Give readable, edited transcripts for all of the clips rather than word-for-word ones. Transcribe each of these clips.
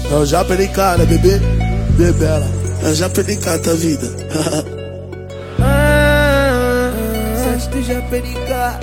Eu já perdi cara, bebê, bebela. Eu já perdi cara da vida. Sete do Japerica.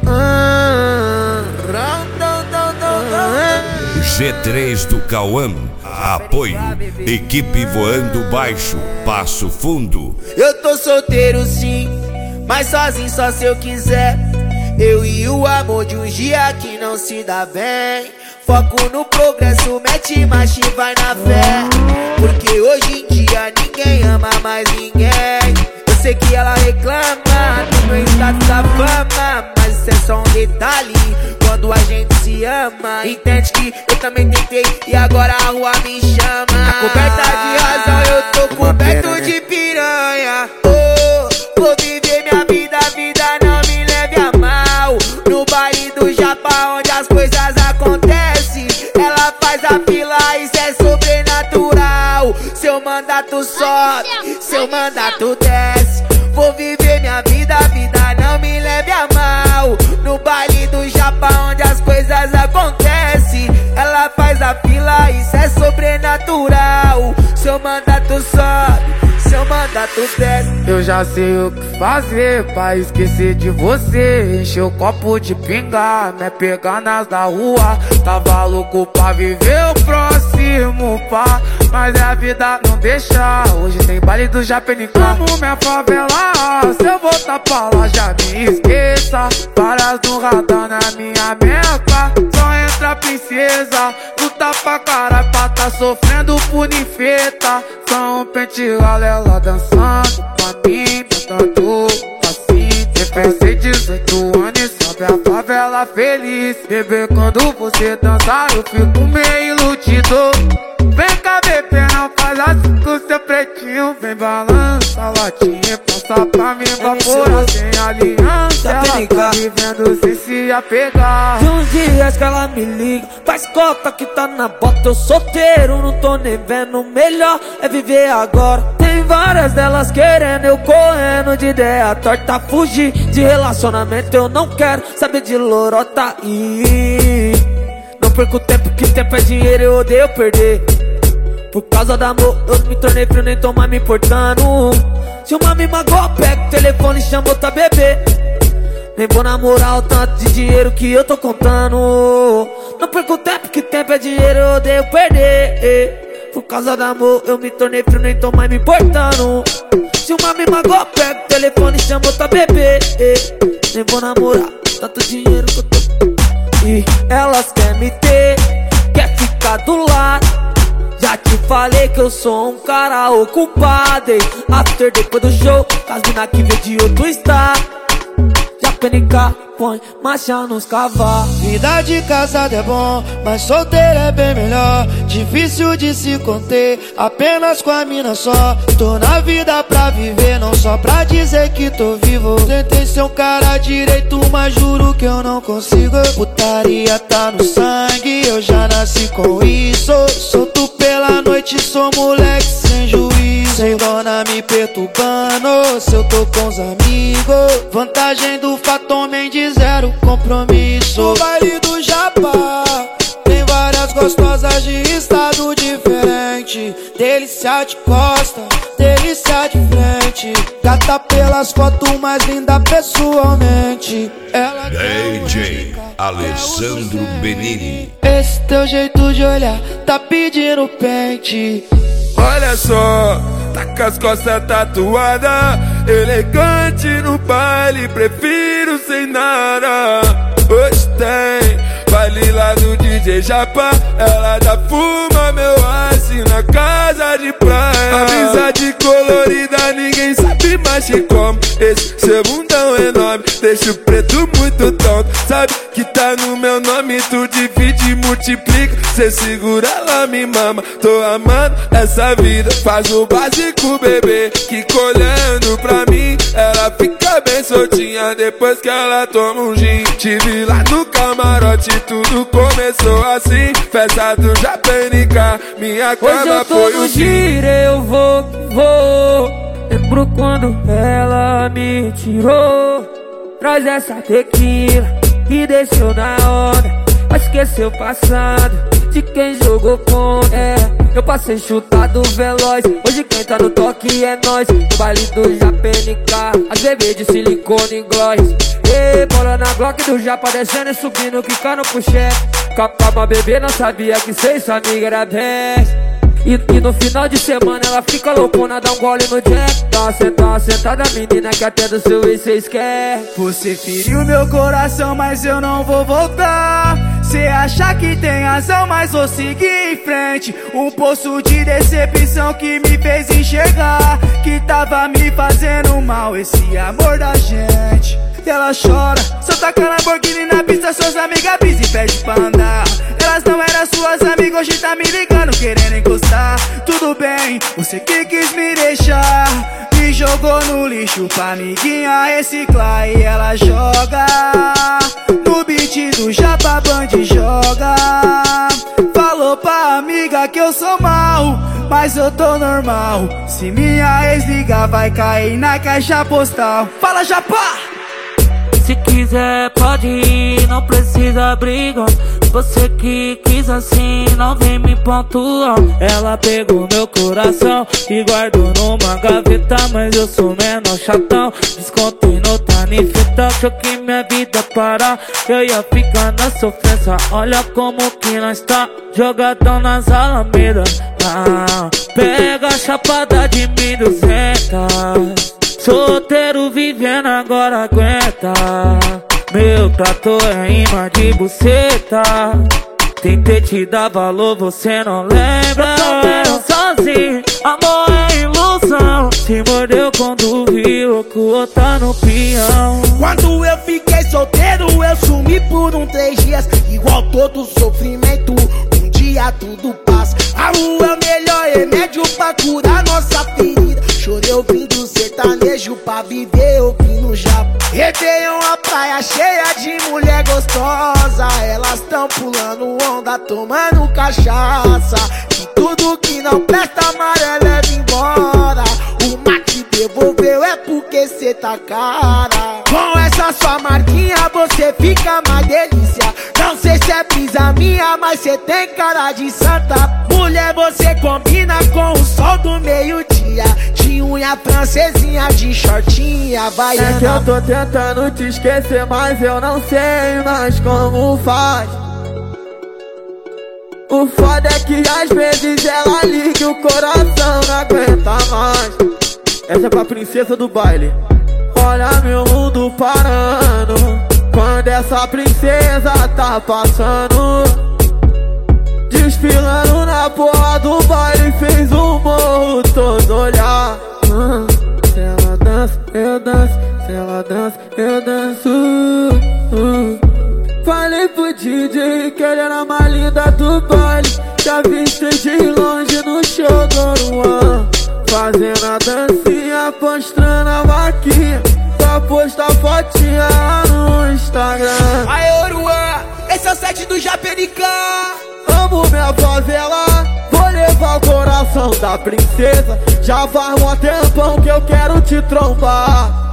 G3 do Cauã. Apoio. Equipe voando baixo. Passo fundo. Eu tô solteiro sim, mas sozinho só se eu quiser. Eu e o amor de um dia que não se dá bem. Foco no progresso, mete marcha e vai na fé. Porque hoje em dia ninguém ama mais ninguém. Eu sei que ela reclama do meu status da fama, mas isso é só um detalhe quando a gente se ama. Entende que eu também tentei e agora a rua me chama. Tá coberta de razão, eu tô coberto de piranha. Oh, vou viver minha vida, a vida não me leve a mal. No baile do Japa onde as coisas acontecem, ela faz a fila, isso é sobrenatural. Seu mandato sobe, seu mandato desce. Vou viver minha vida, a vida não me leve a mal. No baile do Japa onde as coisas acontecem, ela faz a fila, isso é sobrenatural. Seu mandato sobe, seu mandato desce. Eu já sei o que fazer pra esquecer de você. Encher o copo de pinga, me pegar nas da rua. Tava louco pra viver o próximo, pá, mas a vida não deixa. Hoje tem baile do Japerica. Amo minha favela, se eu voltar pra lá já me esqueça. Várias no radar na minha meca. Só entra princesa, luta pra caralho pra tá sofrendo por ninfeta. Só um pente galela dançando pra mim, cantando assim. Pensei 18 anos e sobe a favela feliz. Bebê, quando você dançar eu fico meio iludido. Vem cá, bebê, não faz assim com seu pretinho. Vem balança a latinha, passa pra mim evaporar sem aliança. Ela tá vivendo sem se apegar. De uns dias que ela me liga, faz cota que tá na bota. Eu solteiro, não tô nem vendo. Melhor é viver agora. Tem várias delas querendo, eu correndo de ideia torta. Fugir de relacionamento, eu não quero saber de lorota. Não perco tempo, que tempo é dinheiro, eu odeio perder. Por causa do amor, eu me tornei frio, nem tô mais me importando. Se uma me magoa, pega o telefone e chama outra bebê. Nem vou namorar o tanto de dinheiro que eu tô contando. Não perco tempo, que tempo é dinheiro, eu odeio perder. Por causa do amor, eu me tornei frio, nem tô mais me importando. Se uma me magoa, pega o telefone e chama outra bebê. Nem vou namorar tanto dinheiro que eu tô. E elas querem me ter, quer ficar do lado. Já te falei que eu sou um cara ocupado. After depois do show, as mina que vem de outro estado. Japerica põe marcha nos cavalos. Vida de casado é bom, mas solteiro é bem melhor. Difícil de se conter, apenas com a mina só. Tô na vida pra viver, não só pra dizer que tô vivo. Tentei ser um cara direito, mas juro que eu não consigo. Putaria tá no sangue, eu já nasci com isso. Solto pela noite, sou moleque sem juízo. Sem dona me perturbando, se eu tô com os amigos. Vantagem do fato, homem de zero compromisso. No baile do Japa tem várias gostosas de estado diferente. Delícia de costa, delícia de frente. Gata pelas fotos, mais linda pessoalmente. Ela DJ Alessandro Benini. Esse teu jeito de olhar tá pedindo pente. Olha só, tá com as costas tatuadas, elegante no baile, prefiro sem nada. Hoje tem baile lá do DJ Japa, ela já fuma meu ice na casa de praia. Amizade colorida, ninguém sabe mais que como. Esse seu bundão enorme deixa o preto muito tonto. Sabe que tá no meu nome, tu divide e multiplica. Cê segura, ela me mama, tô amando essa vida. Faz o básico, bebê, que olhando pra mim ela fica bem soltinha depois que ela toma um gin. Tive lá no camarote, tudo começou assim. Festa do Japerica, minha cama foi o giro, eu vou. Lembro quando ela me tirou. Traz essa tequila e desceu na onda. Vai esquecer o passado, de quem jogou contra. Eu passei chutado veloz, hoje quem tá no toque é nós. No baile do JPNK, as bebês de silicone e gloss. Bola na Glock do Japa descendo e subindo, quicando pro chefe. Calma bebê, não sabia que cê e sua amiga era 10. E no final de semana ela fica loucona, dá um gole no jack. Tá sentada menina que até do seu ex cês quer. Você feriu meu coração, mas eu não vou voltar. Cê acha que tem razão, mas vou seguir em frente. Um poço de decepção que me fez enxergar que tava me fazendo mal esse amor da gente. E ela chora, só taca Lamborghini na pista, suas amigas brisa e pede pra andar. Elas não eram suas amigas, hoje tá me ligando, querendo encostar. Tudo bem, você que quis me deixar, me jogou no lixo pra amiguinha reciclar. E ela joga no beat do Japa Band, joga. Falou pra amiga que eu sou mal, mas eu tô normal. Se minha ex ligar vai cair na caixa postal. Fala, Japa! Se quiser pode ir, não precisa brigar. Você que quis assim, não vem me pontuar. Ela pegou meu coração e guardou numa gaveta, mas eu sou menor chatão. Descontei no tanifeta, achou que minha vida parar, eu ia ficar na sofrência. Olha como que nós tá, jogadão nas alamedas. Pega a chapada de 1200. Solteiro vivendo agora aguenta. Meu trator é imã de buceta. Tentei te dar valor, você não lembra. Eu sozinho, amor é ilusão. Se mordeu quando viu que o outro tá no peão. Quando eu fiquei solteiro eu sumi por 3 dias. Igual todo sofrimento, um dia tudo passa. A rua é o melhor remédio pra curar nossa ferida. Chorei ouvindo sertanejo pra viver ouvindo Japa. Réveillon, a praia cheia de mulher gostosa. Elas tão pulando onda, tomando cachaça. E tudo que não presta amarelo leva embora. O mar que devolveu é porque cê tá cara. Com essa sua marquinha você fica mais delícia. Não sei se é brisa minha, mas cê tem cara de santa. Mulher, você combina com o sol do meio-dia. De unha francesinha, de shortinha, vai. É que eu tô tentando te esquecer, mas eu não sei mais como faz. O foda é que às vezes ela liga e o coração não aguenta mais. Essa é pra princesa do baile. Olha meu mundo parando quando essa princesa tá passando. Desfilando na porra do baile, fez o morro todo olhar. Se ela dança, eu danço. Se ela dança, eu danço. Falei pro DJ que ele era a mais linda do baile. Já viste de longe no show do Luan, fazendo a dancinha, postando a vaquinha pra postar fotinha no Instagram. Aê, Oruan, esse é o set do JPNK. Amo minha favela, vou levar o coração da princesa. Já faz um tempão que eu quero te trombar.